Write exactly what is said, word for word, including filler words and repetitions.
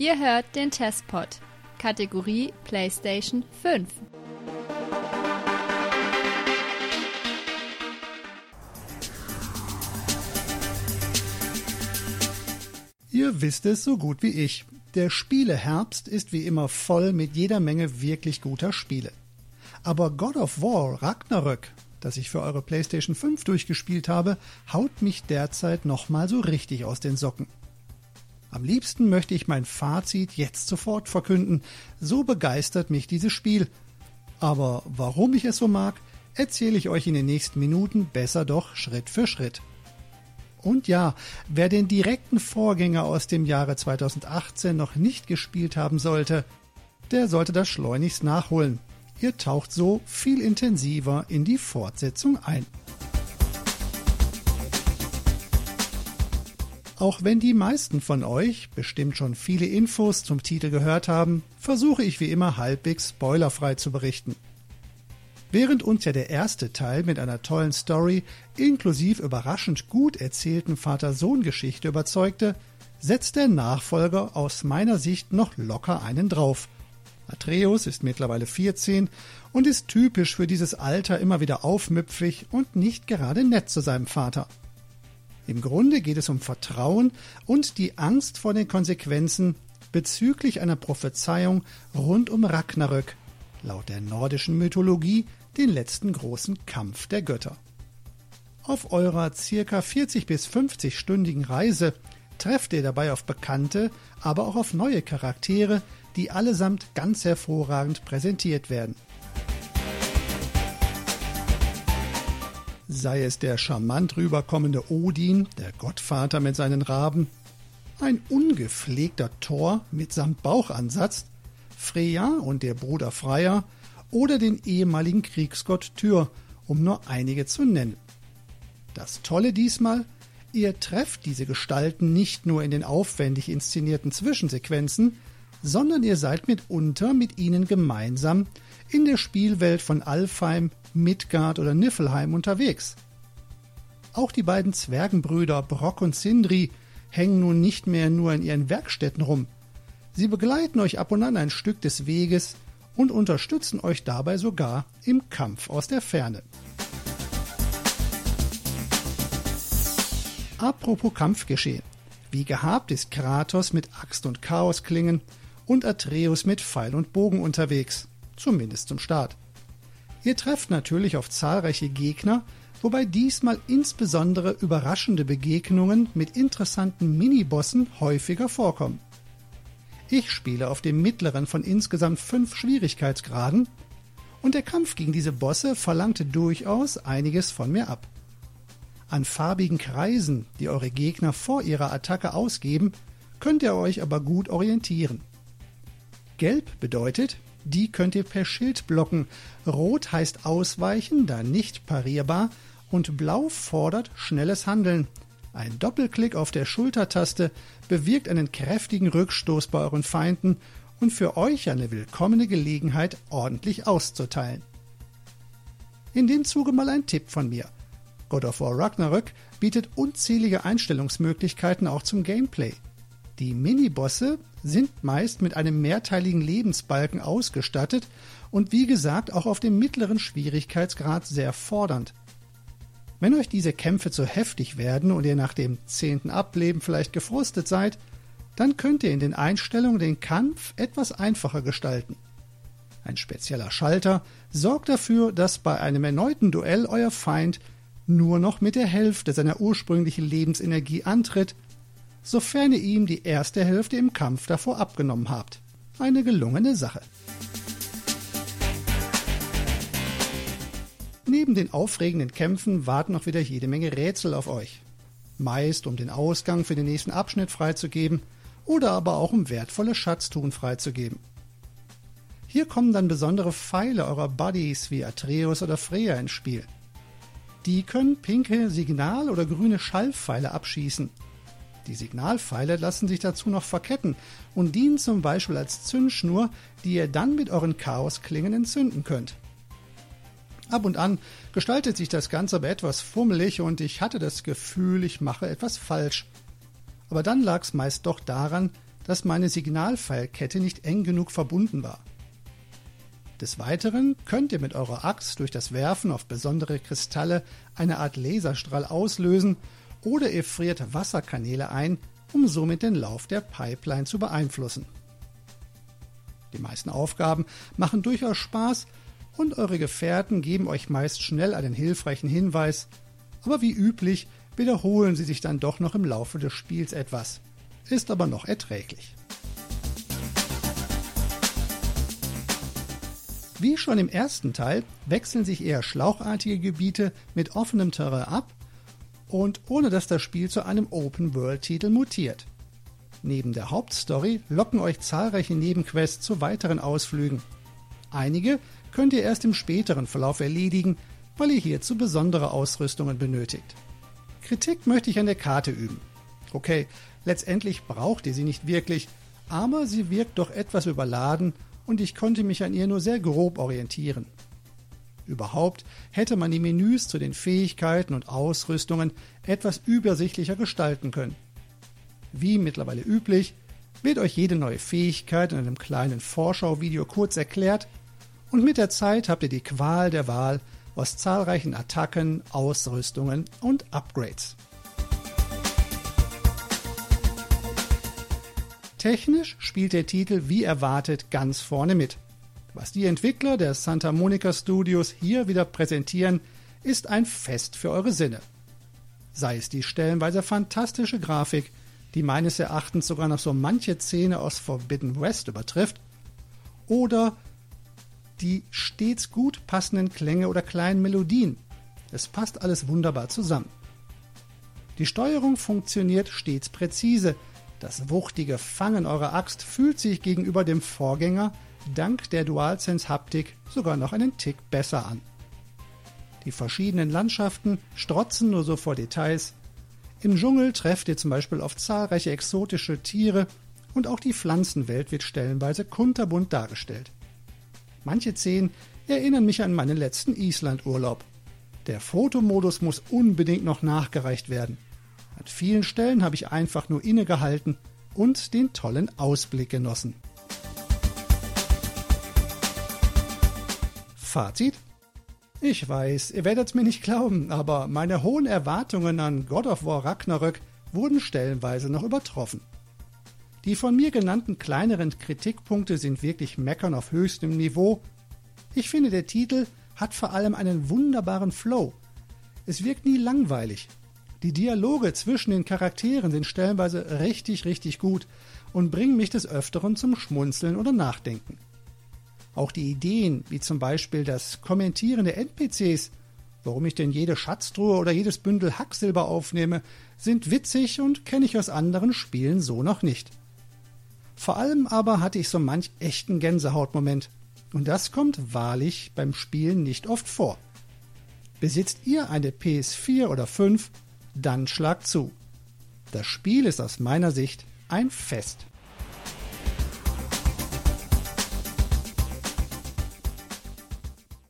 Ihr hört den Testpod, Kategorie PlayStation fünf. Ihr wisst es so gut wie ich. Der Spieleherbst ist wie immer voll mit jeder Menge wirklich guter Spiele. Aber God of War Ragnarök, das ich für eure PlayStation fünf durchgespielt habe, haut mich derzeit nochmal so richtig aus den Socken. Am liebsten möchte ich mein Fazit jetzt sofort verkünden, so begeistert mich dieses Spiel. Aber warum ich es so mag, erzähle ich euch in den nächsten Minuten besser doch Schritt für Schritt. Und ja, wer den direkten Vorgänger aus dem Jahre zweitausendachtzehn noch nicht gespielt haben sollte, der sollte das schleunigst nachholen. Ihr taucht so viel intensiver in die Fortsetzung ein. Auch wenn die meisten von euch bestimmt schon viele Infos zum Titel gehört haben, versuche ich wie immer halbwegs spoilerfrei zu berichten. Während uns ja der erste Teil mit einer tollen Story inklusive überraschend gut erzählten Vater-Sohn-Geschichte überzeugte, setzt der Nachfolger aus meiner Sicht noch locker einen drauf. Atreus ist mittlerweile vierzehn und ist typisch für dieses Alter immer wieder aufmüpfig und nicht gerade nett zu seinem Vater. Im Grunde geht es um Vertrauen und die Angst vor den Konsequenzen bezüglich einer Prophezeiung rund um Ragnarök, laut der nordischen Mythologie den letzten großen Kampf der Götter. Auf eurer circa vierzig bis fünfzig-stündigen Reise trefft ihr dabei auf bekannte, aber auch auf neue Charaktere, die allesamt ganz hervorragend präsentiert werden. Sei es der charmant rüberkommende Odin, der Gottvater mit seinen Raben, ein ungepflegter Thor mitsamt Bauchansatz, Freya und der Bruder Freyr oder den ehemaligen Kriegsgott Tyr, um nur einige zu nennen. Das Tolle diesmal, ihr trefft diese Gestalten nicht nur in den aufwendig inszenierten Zwischensequenzen, sondern ihr seid mitunter mit ihnen gemeinsam in der Spielwelt von Alfheim, Midgard oder Niflheim unterwegs. Auch die beiden Zwergenbrüder Brok und Sindri hängen nun nicht mehr nur in ihren Werkstätten rum. Sie begleiten euch ab und an ein Stück des Weges und unterstützen euch dabei sogar im Kampf aus der Ferne. Apropos Kampfgeschehen. Wie gehabt ist Kratos mit Axt und Chaosklingen und Atreus mit Pfeil und Bogen unterwegs, zumindest zum Start. Ihr trefft natürlich auf zahlreiche Gegner, wobei diesmal insbesondere überraschende Begegnungen mit interessanten Minibossen häufiger vorkommen. Ich spiele auf dem mittleren von insgesamt fünf Schwierigkeitsgraden und der Kampf gegen diese Bosse verlangte durchaus einiges von mir ab. An farbigen Kreisen, die eure Gegner vor ihrer Attacke ausgeben, könnt ihr euch aber gut orientieren. Gelb bedeutet, die könnt ihr per Schild blocken, rot heißt ausweichen, da nicht parierbar, und blau fordert schnelles Handeln. Ein Doppelklick auf der Schultertaste bewirkt einen kräftigen Rückstoß bei euren Feinden und für euch eine willkommene Gelegenheit, ordentlich auszuteilen. In dem Zuge mal ein Tipp von mir. God of War Ragnarök bietet unzählige Einstellungsmöglichkeiten auch zum Gameplay. Die Minibosse sind meist mit einem mehrteiligen Lebensbalken ausgestattet und wie gesagt auch auf dem mittleren Schwierigkeitsgrad sehr fordernd. Wenn euch diese Kämpfe zu heftig werden und ihr nach dem zehnten Ableben vielleicht gefrustet seid, dann könnt ihr in den Einstellungen den Kampf etwas einfacher gestalten. Ein spezieller Schalter sorgt dafür, dass bei einem erneuten Duell euer Feind nur noch mit der Hälfte seiner ursprünglichen Lebensenergie antritt, sofern ihr ihm die erste Hälfte im Kampf davor abgenommen habt. Eine gelungene Sache. Neben den aufregenden Kämpfen warten noch wieder jede Menge Rätsel auf euch. Meist um den Ausgang für den nächsten Abschnitt freizugeben oder aber auch um wertvolle Schatztruhen freizugeben. Hier kommen dann besondere Pfeile eurer Buddies wie Atreus oder Freya ins Spiel. Die können pinke Signal- oder grüne Schallpfeile abschießen. Die Signalpfeile lassen sich dazu noch verketten und dienen zum Beispiel als Zündschnur, die ihr dann mit euren Chaosklingen entzünden könnt. Ab und an gestaltet sich das Ganze aber etwas fummelig und ich hatte das Gefühl, ich mache etwas falsch. Aber dann lag es meist doch daran, dass meine Signalpfeilkette nicht eng genug verbunden war. Des Weiteren könnt ihr mit eurer Axt durch das Werfen auf besondere Kristalle eine Art Laserstrahl auslösen oder ihr friert Wasserkanäle ein, um somit den Lauf der Pipeline zu beeinflussen. Die meisten Aufgaben machen durchaus Spaß und eure Gefährten geben euch meist schnell einen hilfreichen Hinweis, aber wie üblich wiederholen sie sich dann doch noch im Laufe des Spiels etwas, ist aber noch erträglich. Wie schon im ersten Teil wechseln sich eher schlauchartige Gebiete mit offenem Terrain ab und ohne dass das Spiel zu einem Open-World-Titel mutiert. Neben der Hauptstory locken euch zahlreiche Nebenquests zu weiteren Ausflügen. Einige könnt ihr erst im späteren Verlauf erledigen, weil ihr hierzu besondere Ausrüstungen benötigt. Kritik möchte ich an der Karte üben. Okay, letztendlich braucht ihr sie nicht wirklich, aber sie wirkt doch etwas überladen und ich konnte mich an ihr nur sehr grob orientieren. Überhaupt hätte man die Menüs zu den Fähigkeiten und Ausrüstungen etwas übersichtlicher gestalten können. Wie mittlerweile üblich, wird euch jede neue Fähigkeit in einem kleinen Vorschauvideo kurz erklärt und mit der Zeit habt ihr die Qual der Wahl aus zahlreichen Attacken, Ausrüstungen und Upgrades. Technisch spielt der Titel wie erwartet ganz vorne mit. Was die Entwickler der Santa Monica Studios hier wieder präsentieren, ist ein Fest für eure Sinne. Sei es die stellenweise fantastische Grafik, die meines Erachtens sogar noch so manche Szene aus Forbidden West übertrifft, oder die stets gut passenden Klänge oder kleinen Melodien. Es passt alles wunderbar zusammen. Die Steuerung funktioniert stets präzise. Das wuchtige Fangen eurer Axt fühlt sich gegenüber dem Vorgänger dank der DualSense-Haptik sogar noch einen Tick besser an. Die verschiedenen Landschaften strotzen nur so vor Details. Im Dschungel trefft ihr zum Beispiel auf zahlreiche exotische Tiere und auch die Pflanzenwelt wird stellenweise kunterbunt dargestellt. Manche Szenen erinnern mich an meinen letzten Island-Urlaub. Der Fotomodus muss unbedingt noch nachgereicht werden. An vielen Stellen habe ich einfach nur innegehalten und den tollen Ausblick genossen. Fazit? Ich weiß, ihr werdet es mir nicht glauben, aber meine hohen Erwartungen an God of War Ragnarök wurden stellenweise noch übertroffen. Die von mir genannten kleineren Kritikpunkte sind wirklich Meckern auf höchstem Niveau. Ich finde, der Titel hat vor allem einen wunderbaren Flow. Es wirkt nie langweilig. Die Dialoge zwischen den Charakteren sind stellenweise richtig, richtig gut und bringen mich des Öfteren zum Schmunzeln oder Nachdenken. Auch die Ideen, wie zum Beispiel das Kommentieren der N P Cs, warum ich denn jede Schatztruhe oder jedes Bündel Hacksilber aufnehme, sind witzig und kenne ich aus anderen Spielen so noch nicht. Vor allem aber hatte ich so manch echten Gänsehautmoment. Und das kommt wahrlich beim Spielen nicht oft vor. Besitzt ihr eine P S vier oder fünf, dann schlagt zu. Das Spiel ist aus meiner Sicht ein Fest.